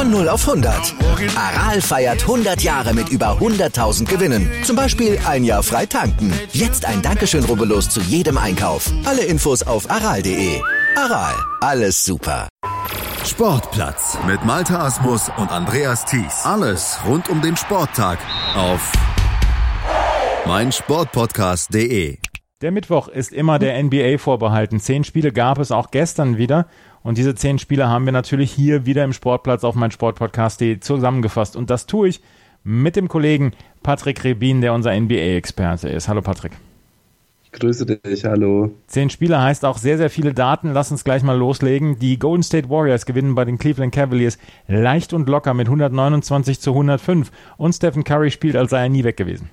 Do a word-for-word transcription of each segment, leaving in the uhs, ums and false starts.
Von null auf hundert. Aral feiert hundert Jahre mit über hunderttausend Gewinnen. Zum Beispiel ein Jahr frei tanken. Jetzt ein Dankeschön, rubbellos zu jedem Einkauf. Alle Infos auf aral punkt de. Aral, alles super. Sportplatz mit Malte Asmus und Andreas Thies. Alles rund um den Sporttag auf meinsportpodcast punkt de. Der Mittwoch ist immer der N B A vorbehalten. Zehn Spiele gab es auch gestern wieder. Und diese zehn Spiele haben wir natürlich hier wieder im Sportplatz auf meinsportpodcast punkt de zusammengefasst. Und das tue ich mit dem Kollegen Patrick Rebin, der unser N B A-Experte ist. Hallo Patrick. Ich grüße dich, hallo. Zehn Spiele heißt auch sehr, sehr viele Daten. Lass uns gleich mal loslegen. Die Golden State Warriors gewinnen bei den Cleveland Cavaliers leicht und locker mit hundertneunundzwanzig zu hundertfünf. Und Stephen Curry spielt, als sei er nie weg gewesen.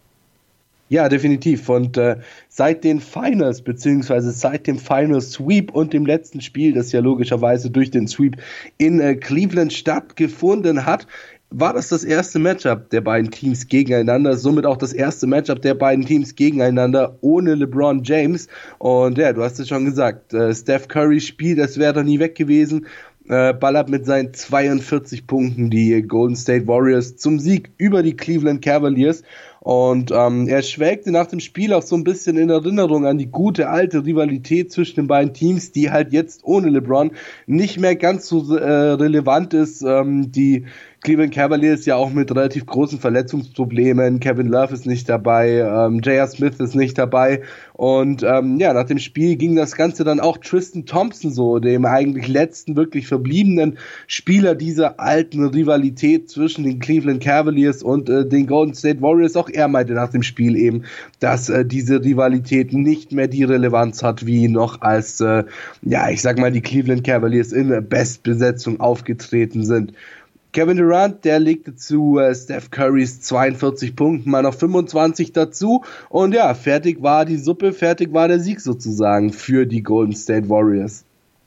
Ja, definitiv. Und äh, seit den Finals, beziehungsweise seit dem Final Sweep und dem letzten Spiel, das ja logischerweise durch den Sweep in äh, Cleveland stattgefunden hat, war das das erste Matchup der beiden Teams gegeneinander, somit auch das erste Matchup der beiden Teams gegeneinander ohne LeBron James. Und ja, du hast es schon gesagt, äh, Steph Curry spielt, als wäre er nie weg gewesen, äh, ballert mit seinen zweiundvierzig Punkten die Golden State Warriors zum Sieg über die Cleveland Cavaliers. Und ähm, er schwelgte nach dem Spiel auch so ein bisschen in Erinnerung an die gute alte Rivalität zwischen den beiden Teams, die halt jetzt ohne LeBron nicht mehr ganz so äh, relevant ist. Ähm, die Cleveland Cavaliers ja auch mit relativ großen Verletzungsproblemen. Kevin Love ist nicht dabei, ähm, J R. Smith ist nicht dabei. Und ähm, ja, nach dem Spiel ging das Ganze dann auch Tristan Thompson so, dem eigentlich letzten wirklich verbliebenen Spieler dieser alten Rivalität zwischen den Cleveland Cavaliers und äh, den Golden State Warriors. Auch er meinte nach dem Spiel eben, dass äh, diese Rivalität nicht mehr die Relevanz hat, wie noch als, äh, ja, ich sag mal, die Cleveland Cavaliers in Bestbesetzung aufgetreten sind. Kevin Durant, der legte zu äh, Steph Currys zweiundvierzig Punkten mal noch fünfundzwanzig dazu und ja, fertig war die Suppe, fertig war der Sieg sozusagen für die Golden State Warriors.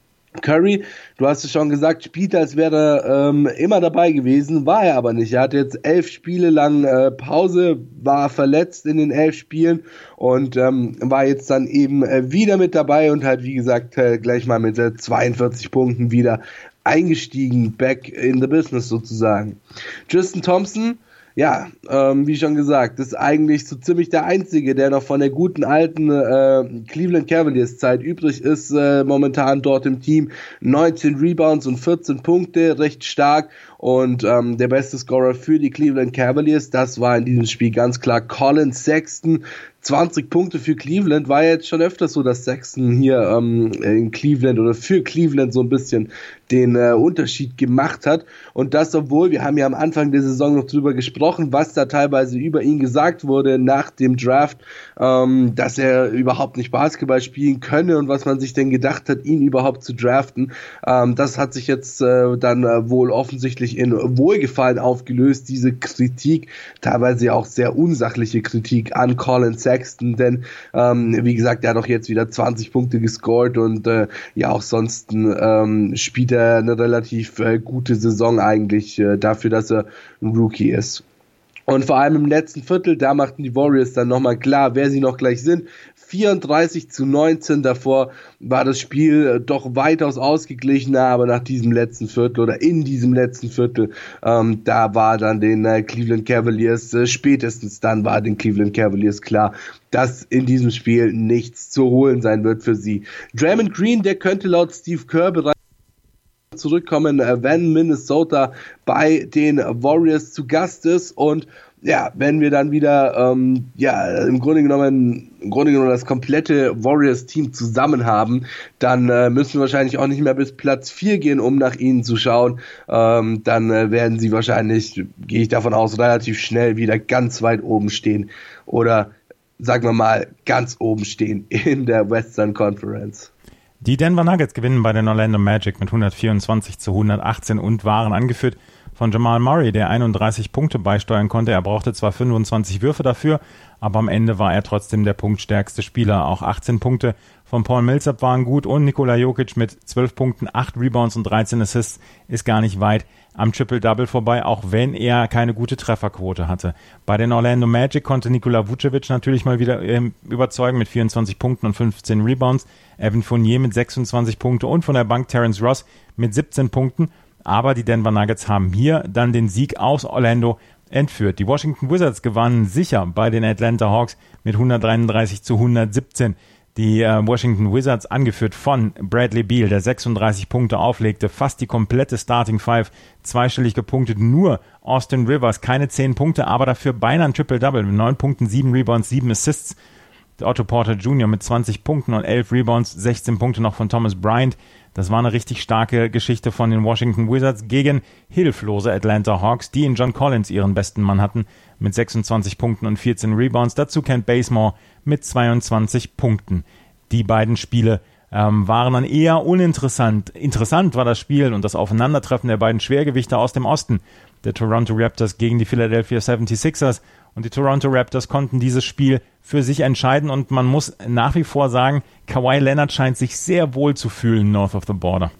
Curry, du hast es schon gesagt, spielte, als wäre er ähm, immer dabei gewesen, war er aber nicht. Er hatte jetzt elf Spiele lang äh, Pause, war verletzt in den elf Spielen und ähm, war jetzt dann eben äh, wieder mit dabei und halt, wie gesagt, äh, gleich mal mit äh, zweiundvierzig Punkten wieder eingestiegen, back in the business sozusagen. Tristan Thompson, ja, ähm, wie schon gesagt, ist eigentlich so ziemlich der Einzige, der noch von der guten alten äh, Cleveland Cavaliers Zeit übrig ist, äh, momentan dort im Team. neunzehn Rebounds und vierzehn Punkte, recht stark. Und ähm, der beste Scorer für die Cleveland Cavaliers, das war in diesem Spiel ganz klar Colin Sexton. zwanzig Punkte für Cleveland, war jetzt schon öfters so, dass Sexton hier ähm, in Cleveland oder für Cleveland so ein bisschen den äh, Unterschied gemacht hat. Und das, obwohl, wir haben ja am Anfang der Saison noch drüber gesprochen, was da teilweise über ihn gesagt wurde nach dem Draft, ähm, dass er überhaupt nicht Basketball spielen könne und was man sich denn gedacht hat, ihn überhaupt zu draften. Ähm, das hat sich jetzt äh, dann äh, wohl offensichtlich in Wohlgefallen aufgelöst, diese Kritik, teilweise auch sehr unsachliche Kritik an Colin Sexton, denn ähm, wie gesagt, er hat doch jetzt wieder zwanzig Punkte gescored und äh, ja auch sonst ähm, spielt er eine relativ äh, gute Saison eigentlich äh, dafür, dass er ein Rookie ist. Und vor allem im letzten Viertel, da machten die Warriors dann nochmal klar, wer sie noch gleich sind. vierunddreißig zu neunzehn, davor war das Spiel doch weitaus ausgeglichener, aber nach diesem letzten Viertel oder in diesem letzten Viertel, ähm, da war dann den äh, Cleveland Cavaliers, äh, spätestens dann war den Cleveland Cavaliers klar, dass in diesem Spiel nichts zu holen sein wird für sie. Draymond Green, der könnte laut Steve Kerr bereits zurückkommen, wenn Minnesota bei den Warriors zu Gast ist und ja, wenn wir dann wieder ähm, ja im Grunde genommen im Grunde genommen das komplette Warriors-Team zusammen haben, dann äh, müssen wir wahrscheinlich auch nicht mehr bis Platz vier gehen, um nach ihnen zu schauen. Ähm, dann äh, werden sie wahrscheinlich, gehe ich davon aus, relativ schnell wieder ganz weit oben stehen oder sagen wir mal ganz oben stehen in der Western Conference. Die Denver Nuggets gewinnen bei den Orlando Magic mit hundertvierundzwanzig zu hundertachtzehn und waren angeführt von Jamal Murray, der einunddreißig Punkte beisteuern konnte. Er brauchte zwar fünfundzwanzig Würfe dafür, aber am Ende war er trotzdem der punktstärkste Spieler. Auch achtzehn Punkte von Paul Millsap waren gut und Nikola Jokic mit zwölf Punkten, acht Rebounds und dreizehn Assists ist gar nicht weit am Triple-Double vorbei, auch wenn er keine gute Trefferquote hatte. Bei den Orlando Magic konnte Nikola Vucevic natürlich mal wieder äh, überzeugen mit vierundzwanzig Punkten und fünfzehn Rebounds. Evan Fournier mit sechsundzwanzig Punkte und von der Bank Terrence Ross mit siebzehn Punkten. aber die Denver Nuggets haben hier dann den Sieg aus Orlando entführt. Die Washington Wizards gewannen sicher bei den Atlanta Hawks mit hundertdreiunddreißig zu hundertsiebzehn. Die äh, Washington Wizards, angeführt von Bradley Beal, der sechsunddreißig Punkte auflegte, fast die komplette Starting Five, zweistellig gepunktet, nur Austin Rivers, keine zehn Punkte, aber dafür beinahe ein Triple-Double mit neun Punkten, sieben Rebounds, sieben Assists. Otto Porter Junior mit zwanzig Punkten und elf Rebounds, sechzehn Punkte noch von Thomas Bryant. Das war eine richtig starke Geschichte von den Washington Wizards gegen hilflose Atlanta Hawks, die in John Collins ihren besten Mann hatten, mit sechsundzwanzig Punkten und vierzehn Rebounds. Dazu Kent Bazemore mit zweiundzwanzig Punkten. Die beiden Spiele ähm, waren dann eher uninteressant. Interessant war das Spiel und das Aufeinandertreffen der beiden Schwergewichte aus dem Osten, der Toronto Raptors gegen die Philadelphia seventy-sixers. Und die Toronto Raptors konnten dieses Spiel für sich entscheiden und man muss nach wie vor sagen, Kawhi Leonard scheint sich sehr wohl zu fühlen north of the border.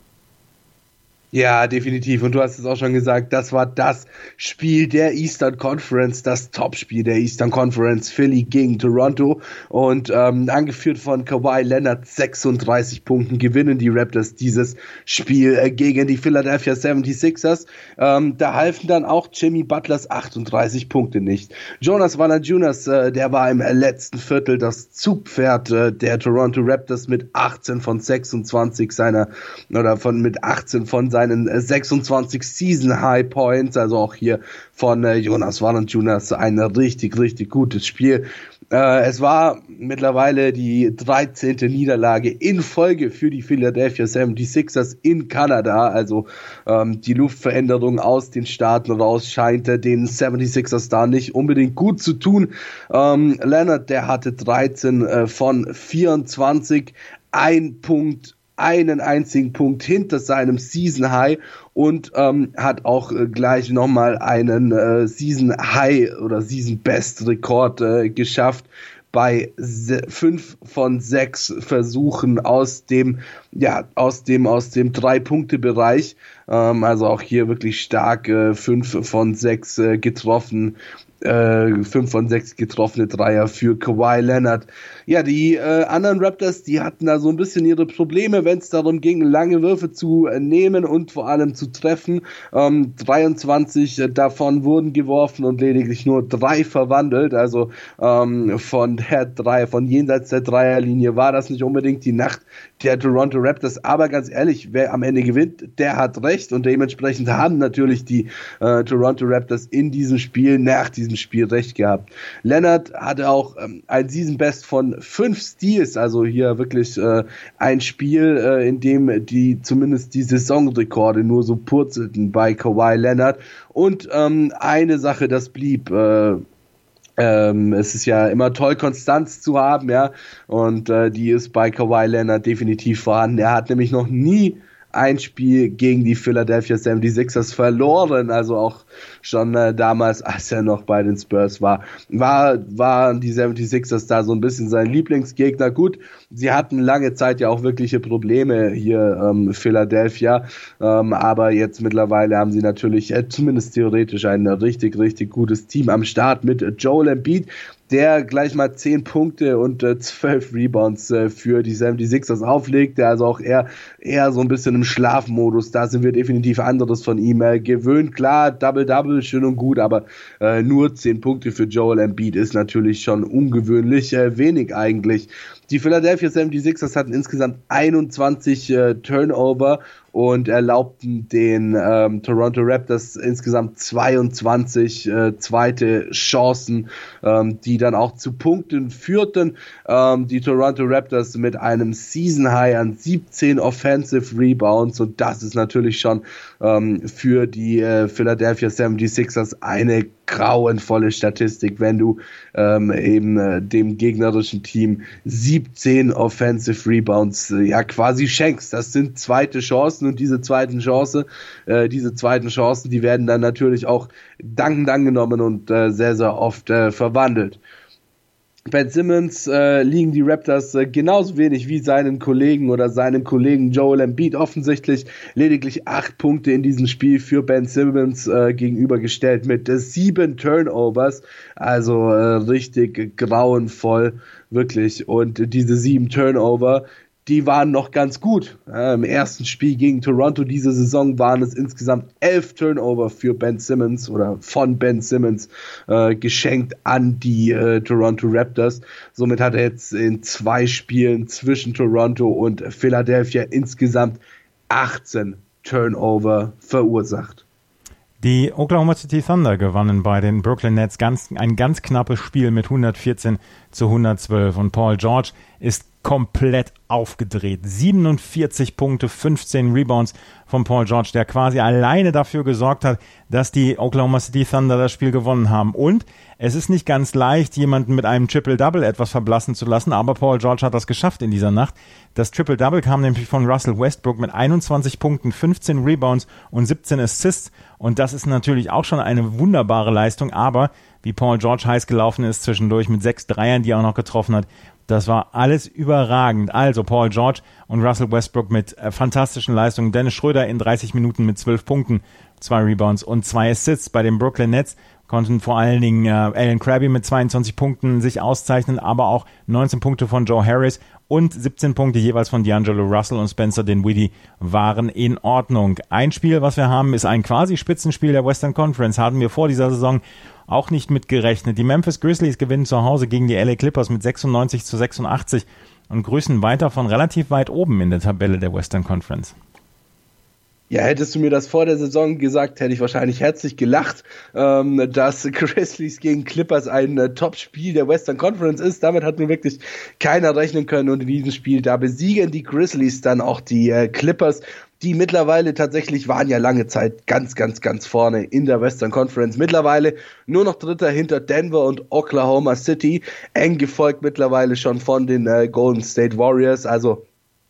Ja, definitiv. Und du hast es auch schon gesagt, das war das Spiel der Eastern Conference, das Topspiel der Eastern Conference, Philly gegen Toronto. Und ähm, angeführt von Kawhi Leonard, sechsunddreißig Punkten, gewinnen die Raptors dieses Spiel äh, gegen die Philadelphia seventy-sixers. Ähm, da halfen dann auch Jimmy Butlers achtunddreißig Punkte nicht. Jonas Valanciunas, äh, der war im letzten Viertel das Zugpferd äh, der Toronto Raptors mit achtzehn von sechsundzwanzig seiner, oder von mit achtzehn von seinen seinen sechsundzwanzig Season High Points, also auch hier von äh, Jonas Valanciunas ein richtig, richtig gutes Spiel. Äh, es war mittlerweile die dreizehnte Niederlage in Folge für die Philadelphia seventy-sixers in Kanada, also ähm, die Luftveränderung aus den Staaten raus scheint äh, den seventy-sixers da nicht unbedingt gut zu tun. Ähm, Leonard, der hatte dreizehn äh, von vierundzwanzig, ein Punkt, einen einzigen Punkt hinter seinem Season High und ähm, hat auch äh, gleich nochmal einen äh, Season High oder Season Best Rekord äh, geschafft bei se- fünf von sechs Versuchen aus dem, ja, aus dem, aus dem Drei-Punkte-Bereich. Ähm, also auch hier wirklich stark, äh, fünf von sechs äh, getroffen. Äh, fünf von sechs getroffene Dreier für Kawhi Leonard. Ja, die äh, anderen Raptors, die hatten da so ein bisschen ihre Probleme, wenn es darum ging, lange Würfe zu äh, nehmen und vor allem zu treffen. Ähm, dreiundzwanzig äh, davon wurden geworfen und lediglich nur drei verwandelt. Also ähm, von der drei, von jenseits der Dreierlinie war das nicht unbedingt die Nacht der Toronto Raptors. Aber ganz ehrlich, wer am Ende gewinnt, der hat recht und dementsprechend haben natürlich die äh, Toronto Raptors in diesem Spiel nach diesem Spiel recht gehabt. Leonard hatte auch ähm, ein Season Best von fünf Steals, also hier wirklich äh, ein Spiel, äh, in dem die zumindest die Saisonrekorde nur so purzelten bei Kawhi Leonard. Und ähm, eine Sache, das blieb, äh, ähm, es ist ja immer toll, Konstanz zu haben, ja, und äh, die ist bei Kawhi Leonard definitiv vorhanden. Er hat nämlich noch nie ein Spiel gegen die Philadelphia seventy-sixers verloren, also auch schon äh, damals, als er noch bei den Spurs war, war, waren die seventy-sixers da so ein bisschen sein Lieblingsgegner. Gut, sie hatten lange Zeit ja auch wirkliche Probleme hier, ähm, Philadelphia, ähm, aber jetzt mittlerweile haben sie natürlich äh, zumindest theoretisch ein richtig, richtig gutes Team am Start mit äh, Joel Embiid, der gleich mal zehn Punkte und äh, zwölf Rebounds äh, für die seventy-sixers auflegt, der also auch eher, eher so ein bisschen im Schlafmodus, da sind wir definitiv anderes von ihm äh, gewöhnt. Klar, Double-Double, schön und gut, aber äh, nur zehn Punkte für Joel Embiid ist natürlich schon ungewöhnlich äh, wenig eigentlich. Die Philadelphia seventy-sixers hatten insgesamt einundzwanzig äh, Turnover und erlaubten den ähm, Toronto Raptors insgesamt zweiundzwanzig äh, zweite Chancen, ähm, die dann auch zu Punkten führten. Ähm, die Toronto Raptors mit einem Season High an siebzehn Offensive Rebounds und das ist natürlich schon ähm, für die äh, Philadelphia seventy-sixers eine grauenvolle Statistik, wenn du ähm, eben äh, dem gegnerischen Team siebzehn Offensive Rebounds äh, ja quasi schenkst. Das sind zweite Chancen und diese zweiten Chance, äh, diese zweiten Chancen, die werden dann natürlich auch dankend angenommen und äh, sehr, sehr oft äh, verwandelt. Ben Simmons äh, liegen die Raptors äh, genauso wenig wie seinen Kollegen oder seinen Kollegen Joel Embiid offensichtlich. Lediglich acht Punkte in diesem Spiel für Ben Simmons äh, gegenübergestellt mit äh, sieben Turnovers. Also äh, richtig grauenvoll, wirklich. Und äh, diese sieben Turnover, die waren noch ganz gut. Äh, Im ersten Spiel gegen Toronto diese Saison waren es insgesamt elf Turnover für Ben Simmons oder von Ben Simmons äh, geschenkt an die äh, Toronto Raptors. Somit hat er jetzt in zwei Spielen zwischen Toronto und Philadelphia insgesamt achtzehn Turnover verursacht. Die Oklahoma City Thunder gewannen bei den Brooklyn Nets ganz, ein ganz knappes Spiel mit hundertvierzehn zu hundertzwölf und Paul George ist komplett aufgedreht. siebenundvierzig Punkte, fünfzehn Rebounds von Paul George, der quasi alleine dafür gesorgt hat, dass die Oklahoma City Thunder das Spiel gewonnen haben. Und es ist nicht ganz leicht, jemanden mit einem Triple-Double etwas verblassen zu lassen, aber Paul George hat das geschafft in dieser Nacht. Das Triple-Double kam nämlich von Russell Westbrook mit einundzwanzig Punkten, fünfzehn Rebounds und siebzehn Assists. Und das ist natürlich auch schon eine wunderbare Leistung, aber wie Paul George heiß gelaufen ist zwischendurch mit sechs Dreiern, die er auch noch getroffen hat, das war alles überragend. Also Paul George und Russell Westbrook mit äh, fantastischen Leistungen. Dennis Schröder in dreißig Minuten mit zwölf Punkten, zwei Rebounds und zwei Assists. Bei den Brooklyn Nets konnten vor allen Dingen äh, Alan Krabby mit zweiundzwanzig Punkten sich auszeichnen, aber auch neunzehn Punkte von Joe Harris und siebzehn Punkte jeweils von D'Angelo Russell und Spencer Dinwiddie waren in Ordnung. Ein Spiel, was wir haben, ist ein quasi Spitzenspiel der Western Conference. Hatten wir vor dieser Saison auch nicht mitgerechnet. Die Memphis Grizzlies gewinnen zu Hause gegen die L A Clippers mit sechsundneunzig zu sechsundachtzig und grüßen weiter von relativ weit oben in der Tabelle der Western Conference. Ja, hättest du mir das vor der Saison gesagt, hätte ich wahrscheinlich herzlich gelacht, ähm, dass Grizzlies gegen Clippers ein äh, Top-Spiel der Western Conference ist. Damit hat mir wirklich keiner rechnen können und in diesem Spiel, da besiegen die Grizzlies dann auch die äh, Clippers, die mittlerweile tatsächlich waren ja lange Zeit ganz, ganz, ganz vorne in der Western Conference. Mittlerweile nur noch Dritter hinter Denver und Oklahoma City, eng gefolgt mittlerweile schon von den äh, Golden State Warriors, also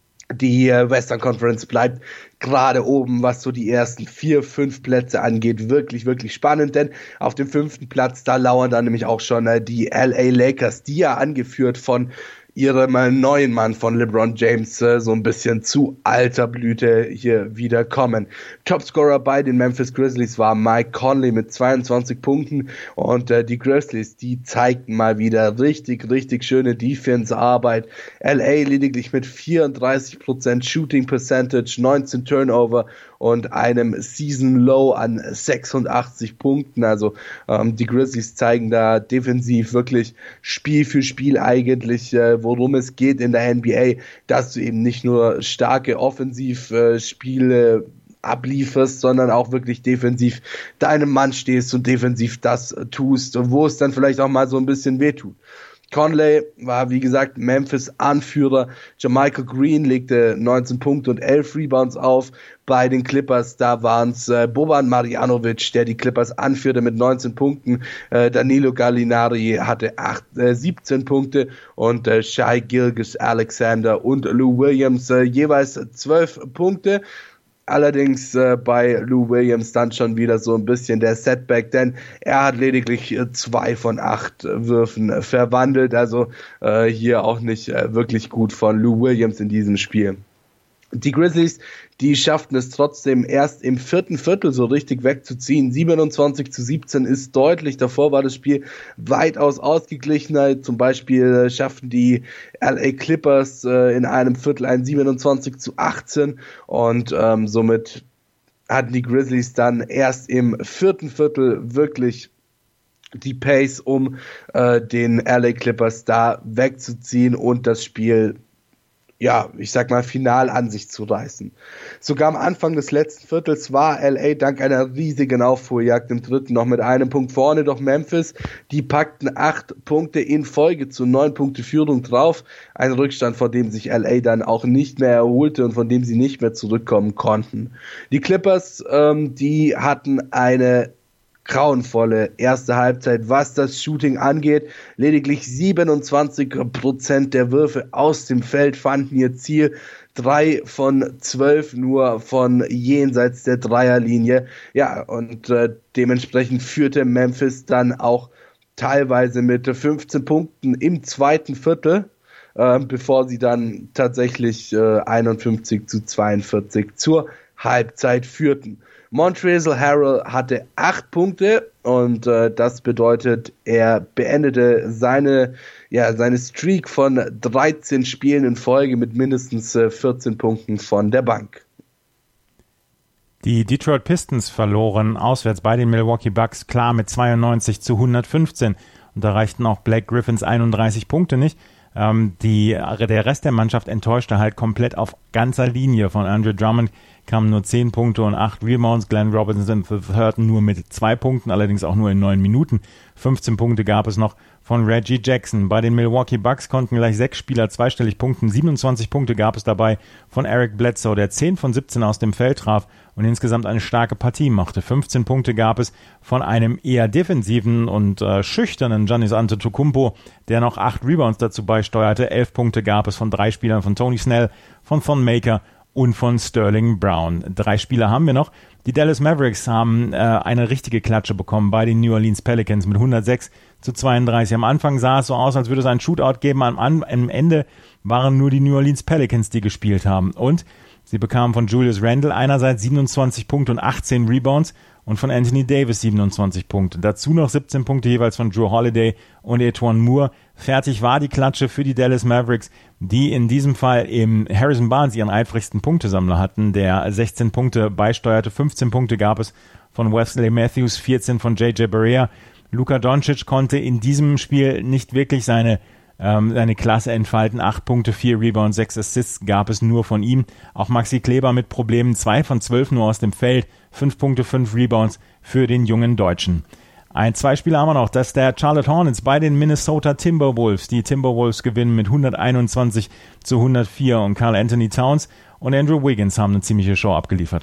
die äh, Western Conference bleibt gerade oben, was so die ersten vier, fünf Plätze angeht, wirklich, wirklich spannend, denn auf dem fünften Platz, da lauern dann nämlich auch schon äh, die L A Lakers, die ja angeführt von ihrem äh, neuen Mann von LeBron James äh, so ein bisschen zu alter Blüte hier wieder kommen. Topscorer bei den Memphis Grizzlies war Mike Conley mit zweiundzwanzig Punkten und äh, die Grizzlies, die zeigten mal wieder richtig, richtig schöne Defense-Arbeit. L A lediglich mit vierunddreißig Prozent Shooting Percentage, neunzehn Turnover und einem Season Low an sechsundachtzig Punkten. Also ähm, die Grizzlies zeigen da defensiv wirklich Spiel für Spiel eigentlich, äh, worum es geht in der N B A, dass du eben nicht nur starke Offensivspiele äh, ablieferst, sondern auch wirklich defensiv deinem Mann stehst und defensiv das tust, wo es dann vielleicht auch mal so ein bisschen wehtut. Conley war, wie gesagt, Memphis Anführer. JaMychal Green legte neunzehn Punkte und elf Rebounds auf. Bei den Clippers, da waren es äh, Boban Marjanovic, der die Clippers anführte mit neunzehn Punkten. Äh, Danilo Gallinari hatte acht, äh, siebzehn Punkte und äh, Shai Gilgeous-Alexander und Lou Williams äh, jeweils zwölf Punkte. Allerdings äh, bei Lou Williams dann schon wieder so ein bisschen der Setback, denn er hat lediglich äh, zwei von acht äh, Würfen äh, verwandelt, also äh, hier auch nicht äh, wirklich gut von Lou Williams in diesem Spiel. Die Grizzlies, die schafften es trotzdem erst im vierten Viertel so richtig wegzuziehen. siebenundzwanzig zu siebzehn ist deutlich. Davor war das Spiel weitaus ausgeglichener. Zum Beispiel äh, schafften die L A Clippers äh, in einem Viertel ein siebenundzwanzig zu achtzehn und ähm, somit hatten die Grizzlies dann erst im vierten Viertel wirklich die Pace, um äh, den L A Clippers da wegzuziehen und das Spiel, ja, ich sag mal, final an sich zu reißen. Sogar am Anfang des letzten Viertels war L A dank einer riesigen Aufholjagd im dritten noch mit einem Punkt vorne, doch Memphis, die packten acht Punkte in Folge zu neun Punkte Führung drauf. Ein Rückstand, von dem sich L A dann auch nicht mehr erholte und von dem sie nicht mehr zurückkommen konnten. Die Clippers, ähm, die hatten eine grauenvolle erste Halbzeit, was das Shooting angeht. Lediglich siebenundzwanzig Prozent der Würfe aus dem Feld fanden ihr Ziel. Drei von zwölf nur von jenseits der Dreierlinie. Ja, und äh, dementsprechend führte Memphis dann auch teilweise mit fünfzehn Punkten im zweiten Viertel, äh, bevor sie dann tatsächlich äh, einundfünfzig zu zweiundvierzig zur Halbzeit führten. Montrezl Harrell hatte acht Punkte und äh, das bedeutet, er beendete seine, ja, seine Streak von dreizehn Spielen in Folge mit mindestens äh, vierzehn Punkten von der Bank. Die Detroit Pistons verloren auswärts bei den Milwaukee Bucks klar mit zweiundneunzig zu hundertfünfzehn und da reichten auch Blake Griffins einunddreißig Punkte nicht. Ähm, die, der Rest der Mannschaft enttäuschte halt komplett auf ganzer Linie. Von Andre Drummond kamen nur zehn Punkte und acht Rebounds. Glenn Robinson hörten nur mit zwei Punkten, allerdings auch nur in neun Minuten. fünfzehn Punkte gab es noch von Reggie Jackson. Bei den Milwaukee Bucks konnten gleich sechs Spieler zweistellig punkten. siebenundzwanzig Punkte gab es dabei von Eric Bledsoe, der zehn von siebzehn aus dem Feld traf und insgesamt eine starke Partie machte. fünfzehn Punkte gab es von einem eher defensiven und äh, schüchternen Giannis Antetokounmpo, der noch acht Rebounds dazu beisteuerte. elf Punkte gab es von drei Spielern, von Tony Snell, von Thon Maker und von Sterling Brown. Drei Spieler haben wir noch. Die Dallas Mavericks haben äh, eine richtige Klatsche bekommen bei den New Orleans Pelicans mit hundertsechs zu zweiunddreißig. Am Anfang sah es so aus, als würde es einen Shootout geben. Am, am Ende waren nur die New Orleans Pelicans, die gespielt haben. Und sie bekamen von Julius Randle einerseits siebenundzwanzig Punkte und achtzehn Rebounds und von Anthony Davis siebenundzwanzig Punkte. Dazu noch siebzehn Punkte jeweils von Drew Holiday und Etuan Moore. Fertig war die Klatsche für die Dallas Mavericks, die in diesem Fall eben Harrison Barnes, ihren eifrigsten Punktesammler, hatten, der sechzehn Punkte beisteuerte. fünfzehn Punkte gab es von Wesley Matthews, vierzehn von J J Barea. Luka Doncic konnte in diesem Spiel nicht wirklich seine ähm, seine Klasse entfalten. acht Punkte, vier Rebounds, sechs Assists gab es nur von ihm. Auch Maxi Kleber mit Problemen, zwei von zwölf nur aus dem Feld, fünf Punkte, fünf Rebounds für den jungen Deutschen. Ein, zwei Spieler haben wir noch, das ist der Charlotte Hornets bei den Minnesota Timberwolves. Die Timberwolves gewinnen mit hunderteinundzwanzig zu hundertvier und Karl Anthony Towns und Andrew Wiggins haben eine ziemliche Show abgeliefert.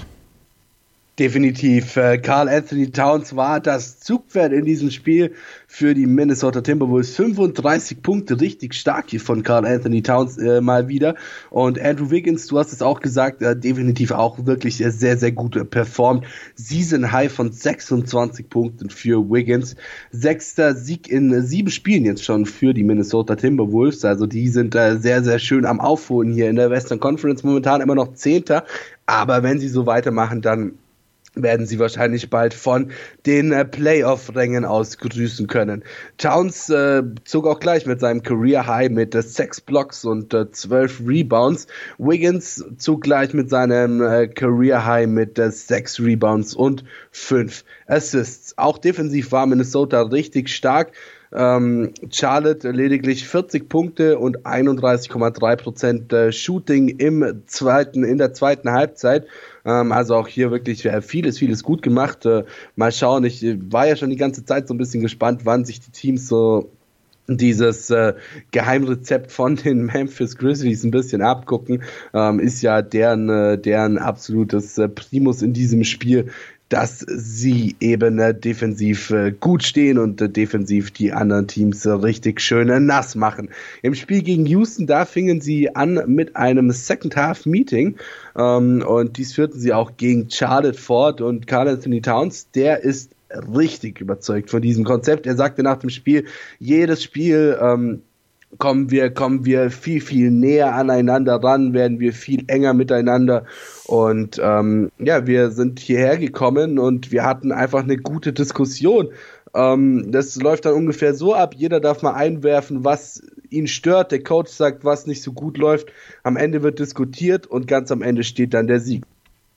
Definitiv. Karl Anthony Towns war das Zugpferd in diesem Spiel für die Minnesota Timberwolves. fünfunddreißig Punkte, richtig stark hier von Karl Anthony Towns äh, mal wieder. Und Andrew Wiggins, du hast es auch gesagt, äh, definitiv auch wirklich äh, sehr, sehr gut äh, performt. Season High von sechsundzwanzig Punkten für Wiggins. Sechster Sieg in äh, sieben Spielen jetzt schon für die Minnesota Timberwolves. Also die sind äh, sehr, sehr schön am Aufholen hier in der Western Conference. Momentan immer noch Zehnter. Aber wenn sie so weitermachen, dann werden sie wahrscheinlich bald von den äh, Playoff-Rängen aus grüßen können. Towns äh, zog auch gleich mit seinem Career-High mit äh, sechs Blocks und äh, zwölf Rebounds. Wiggins zog gleich mit seinem äh, Career-High mit äh, sechs Rebounds und fünf Assists. Auch defensiv war Minnesota richtig stark. Ähm, Charlotte lediglich vierzig Punkte und einunddreißig Komma drei Prozent äh, Shooting im zweiten, in der zweiten Halbzeit. Ähm, also auch hier wirklich äh, vieles, vieles gut gemacht. Äh, mal schauen, ich äh, war ja schon die ganze Zeit so ein bisschen gespannt, wann sich die Teams so dieses äh, Geheimrezept von den Memphis Grizzlies ein bisschen abgucken. Ähm, ist ja deren, äh, deren absolutes äh, Primus in diesem Spiel, dass sie eben äh, defensiv äh, gut stehen und äh, defensiv die anderen Teams äh, richtig schön äh, nass machen. Im Spiel gegen Houston, da fingen sie an mit einem Second-Half-Meeting ähm, und dies führten sie auch gegen Charlotte fort und Karl Anthony Towns, der ist richtig überzeugt von diesem Konzept. Er sagte nach dem Spiel, jedes Spiel ähm, kommen wir, kommen wir viel, viel näher aneinander ran, werden wir viel enger miteinander und ähm, ja, wir sind hierher gekommen und wir hatten einfach eine gute Diskussion. Ähm, das läuft dann ungefähr so ab, jeder darf mal einwerfen, was ihn stört, der Coach sagt, was nicht so gut läuft, am Ende wird diskutiert und ganz am Ende steht dann der Sieg.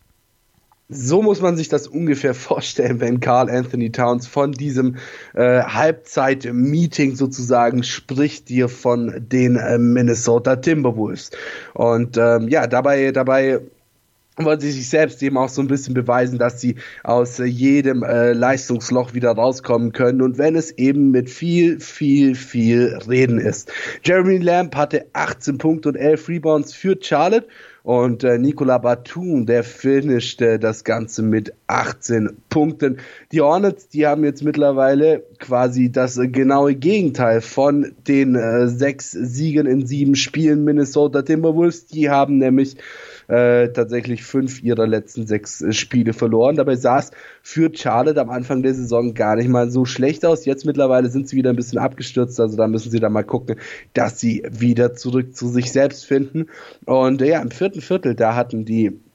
So muss man sich das ungefähr vorstellen, wenn Karl Anthony Towns von diesem äh, Halbzeit-Meeting sozusagen spricht, hier von den äh, Minnesota Timberwolves. Und ähm, ja, dabei, dabei wollen sie sich selbst eben auch so ein bisschen beweisen, dass sie aus äh, jedem äh, Leistungsloch wieder rauskommen können und wenn es eben mit viel, viel, viel Reden ist. Jeremy Lamb hatte achtzehn Punkte und elf Rebounds für Charlotte. Und äh, Nicolas Batum, der finishte das Ganze mit achtzehn Punkten. Die Hornets, die haben jetzt mittlerweile quasi das äh, genaue Gegenteil von den äh, sechs Siegen in sieben Spielen Minnesota Timberwolves. Die haben nämlich äh, tatsächlich fünf ihrer letzten sechs äh, Spiele verloren. Dabei sah es für Charlotte am Anfang der Saison gar nicht mal so schlecht aus. Jetzt mittlerweile sind sie wieder ein bisschen abgestürzt. Also da müssen sie dann mal gucken, dass sie wieder zurück zu sich selbst finden. Und äh, ja, im vierten Viertel, da hatten die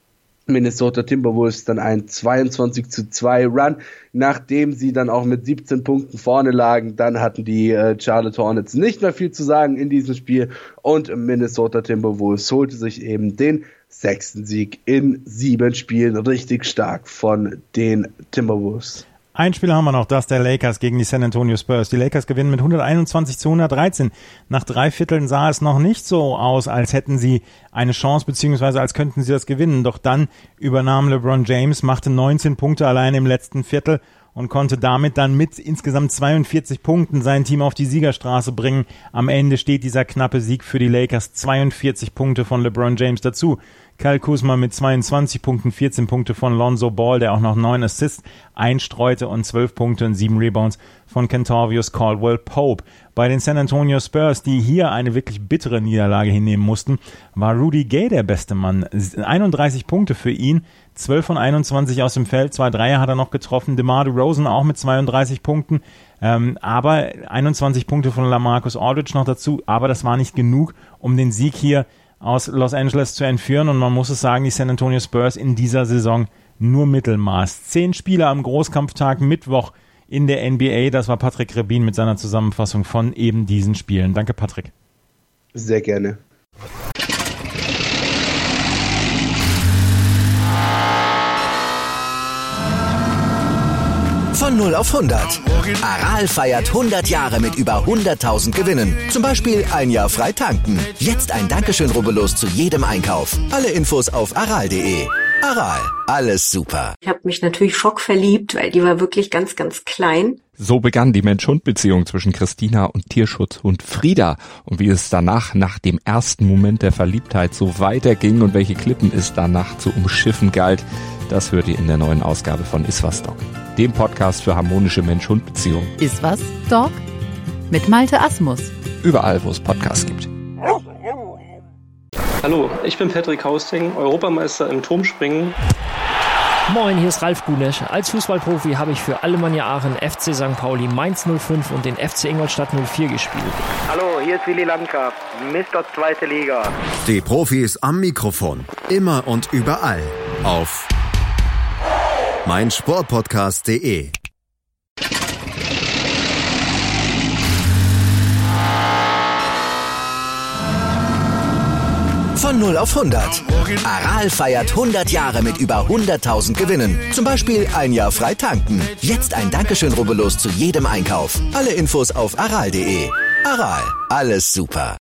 Minnesota Timberwolves dann ein zweiundzwanzig zu zwei Run, nachdem sie dann auch mit siebzehn Punkten vorne lagen. Dann hatten die äh, Charlotte Hornets nicht mehr viel zu sagen in diesem Spiel und Minnesota Timberwolves holte sich eben den sechsten Sieg in sieben Spielen. Richtig stark von den Timberwolves. Ein Spiel haben wir noch, das der Lakers gegen die San Antonio Spurs. Die Lakers gewinnen mit hunderteinundzwanzig zu hundertdreizehn. Nach drei Vierteln sah es noch nicht so aus, als hätten sie eine Chance, beziehungsweise als könnten sie das gewinnen. Doch dann übernahm LeBron James, machte neunzehn Punkte allein im letzten Viertel und konnte damit dann mit insgesamt zweiundvierzig Punkten sein Team auf die Siegerstraße bringen. Am Ende steht dieser knappe Sieg für die Lakers, zweiundvierzig Punkte von LeBron James dazu. Kyle Kuzma mit zweiundzwanzig Punkten, vierzehn Punkte von Lonzo Ball, der auch noch neun Assists einstreute und zwölf Punkte und sieben Rebounds von Kentavious Caldwell-Pope. Bei den San Antonio Spurs, die hier eine wirklich bittere Niederlage hinnehmen mussten, war Rudy Gay der beste Mann. einunddreißig Punkte für ihn, zwölf von einundzwanzig aus dem Feld, zwei Dreier hat er noch getroffen. DeMar DeRozan auch mit zweiunddreißig Punkten, ähm, aber einundzwanzig Punkte von LaMarcus Aldridge noch dazu, aber das war nicht genug, um den Sieg hier aus Los Angeles zu entführen, und man muss es sagen, die San Antonio Spurs in dieser Saison nur Mittelmaß. Zehn Spieler am Großkampftag Mittwoch in der N B A, das war Patrick Rebin mit seiner Zusammenfassung von eben diesen Spielen. Danke, Patrick. Sehr gerne. Von null auf hundert. Aral feiert hundert Jahre mit über hunderttausend Gewinnen. Zum Beispiel ein Jahr frei tanken. Jetzt ein Dankeschön, rubbellos zu jedem Einkauf. Alle Infos auf aral punkt de. Aral, alles super. Ich habe mich natürlich schockverliebt, weil die war wirklich ganz, ganz klein. So begann die Mensch-Hund-Beziehung zwischen Christina und Tierschutzhund Frieda. Und wie es danach, nach dem ersten Moment der Verliebtheit, so weiterging und welche Klippen es danach zu umschiffen galt, das hört ihr in der neuen Ausgabe von Iswas Dog, dem Podcast für harmonische Mensch-Hund-Beziehungen. Iswas Dog mit Malte Asmus. Überall, wo es Podcasts gibt. Hallo, ich bin Patrick Hausting, Europameister im Turmspringen. Moin, hier ist Ralf Gunesch. Als Fußballprofi habe ich für Alemannia Aachen, F C Sankt Pauli, Mainz null fünf und den F C Ingolstadt null vier gespielt. Hallo, hier ist Willi Landgraf, Mister Zweite Liga. Die Profis am Mikrofon, immer und überall auf meinsportpodcast punkt de. Von null auf hundert. Aral feiert hundert Jahre mit über hunderttausend Gewinnen. Zum Beispiel ein Jahr frei tanken. Jetzt ein Dankeschön, rubbellos zu jedem Einkauf. Alle Infos auf aral punkt de. Aral, alles super.